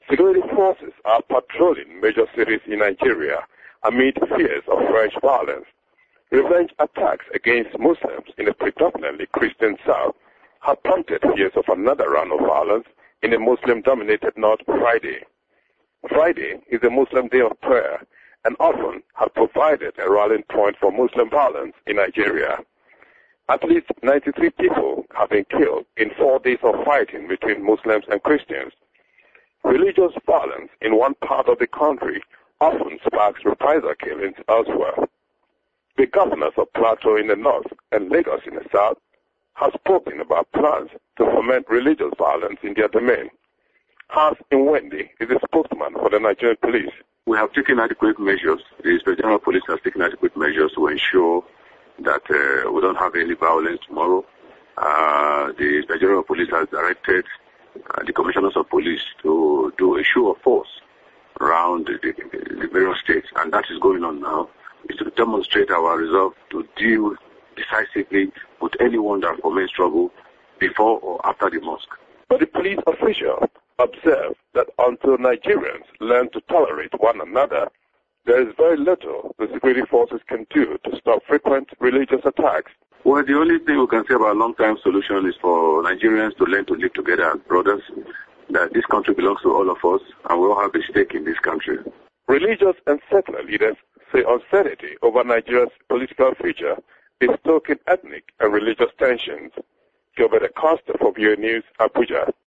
Security forces are patrolling major cities in Nigeria amid fears of fresh violence. Revenge attacks against Muslims in a predominantly Christian South have prompted fears of another round of violence in a Muslim-dominated North Friday. Friday is a Muslim day of prayer and often has provided a rallying point for Muslim violence in Nigeria. At least 93 people have been killed in 4 days of fighting between Muslims and Christians. Religious violence in one part of the country often sparks reprisal killings elsewhere. The governors of Plateau in the north and Lagos in the south have spoken about plans to foment religious violence in their domain. Hans Nwendi is a spokesman for the Nigerian police. We have taken adequate measures. The Inspector General of Police has taken adequate measures to ensure that we don't have any violence tomorrow. The Inspector General of Police has directed the Commissioners of Police to do a show of force around the various states, and that is going on now, is to demonstrate our resolve to deal decisively with anyone that foments trouble before or after the mosque. But the police official observed that until Nigerians learn to tolerate one another, there is very little the security forces can do to stop frequent religious attacks. Well, the only thing we can say about a long-term solution is for Nigerians to learn to live together as brothers, that this country belongs to all of us, and we all have a stake in this country. Religious and secular leaders say uncertainty over Nigeria's political future is stoking ethnic and religious tensions. Gilbert Acosta for VOA News, Abuja.